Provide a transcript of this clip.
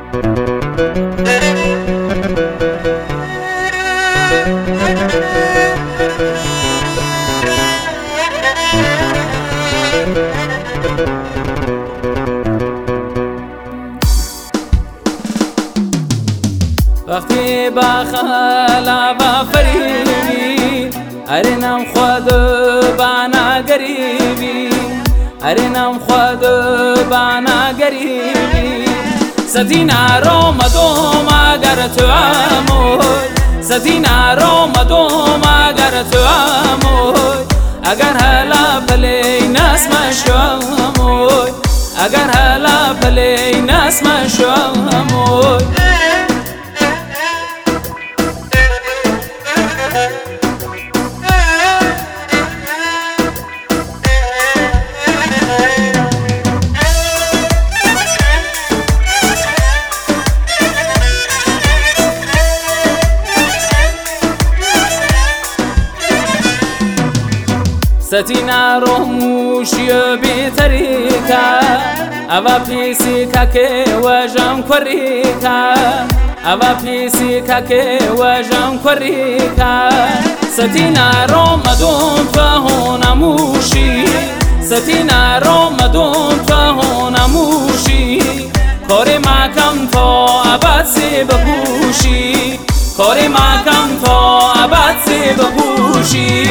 وقتی با خلا و فریبی ارنم خود بانا گریبی ارنم خود بانا گریبی سدینا رو مدوم اگر تو اموی سدینا رو مدوم اگر تو اموی اگر هلا پلی نسم شاموی اگر هلا پلی نسم شاموی ستینا رو موشی بی طریقه اوا پیسی که وجم کریکه اوا پیسی که وجم کریکه ستینا رو مدون تو هونموشی ستینا رو مدون تو هونموشی کاری مکم تو ابد سی بپوشی کاری مکم تو ابد سی بپوشی